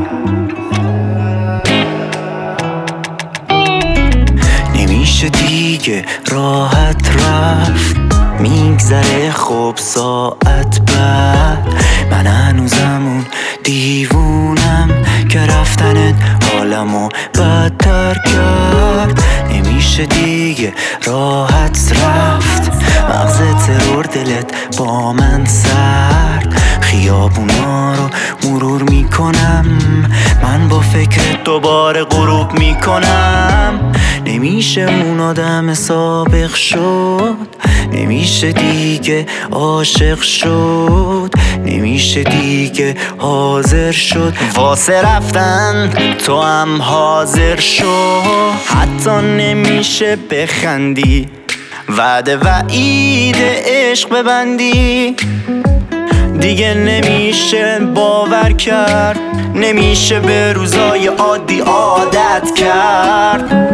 نمیشه دیگه راحت رفت، میگذره خوب ساعت بعد. من هنوزمون دیوونم که رفتنت حالمو بدتر کرد. نمیشه دیگه راحت رفت، مغز ترور دلت با من سرد. خیابونا رو مرور میکنم، من با فکرت دوباره غروب میکنم. نمیشه اون آدم سابق شد، نمیشه دیگه عاشق شد، نمیشه دیگه حاضر شد. واسه رفتن تو هم حاضر شو، حتی نمیشه بخندی، وعده وعید عشق ببندی. دیگه نمیشه باور کرد، نمیشه به روزای عادی عادت کرد.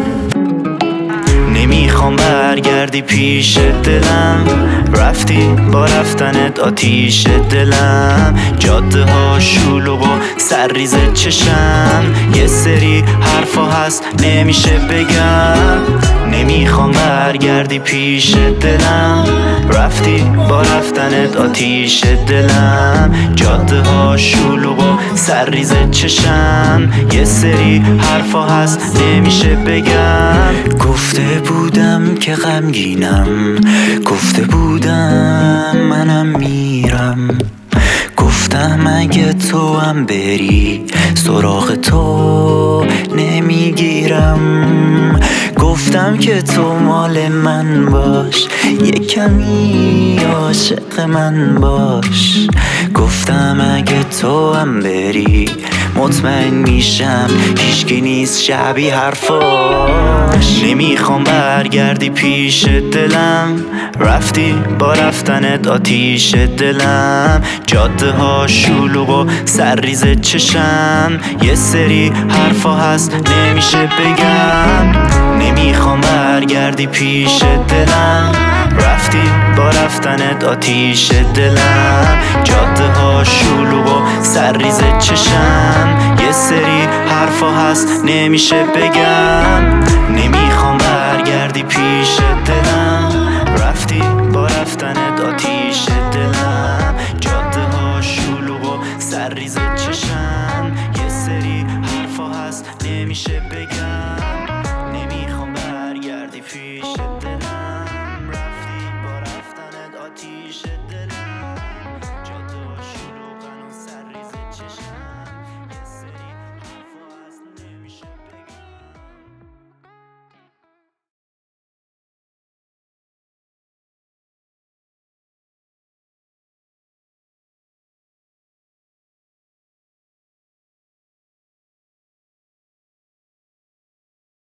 نمیخوام برگردی پیش دلم، رفتی با رفتنت آتیش دلم. جاده ها شلوغ و سرریز چشم، یه سری حرفا هست نمیشه بگم. نمیخوام برگردی پیش دلم، رفتی با رفتنت آتیش دلم. جاده ها شلوغ و سرریز چشم، یه سری حرفا هست نمیشه بگم. گفته بودم که غمگینم، گفته بودم منم میرم. گفتم اگه تو هم بری سراغ تو نمیگیرم. گفتم که تو مال من باش، یه کمی عاشق من باش. گفتم اگه تو هم بری مطمئن میشم هیچکی نیست شبیه حرفاش. نمیخوام برگردی پیش دلم، رفتی با رفتنت آتیش دلم. جاده ها شلوغ و سرریز چشم، یه سری حرفا هست نمیشه بگم. نمیخوام برگردی پیش دلم، رفتی با رفتنت آتیش دلم. جاده ها شلوغ و سرریز چشم، یه سری حرفا هست نمیشه بگم. نمیخوام برگردی پیش دلم.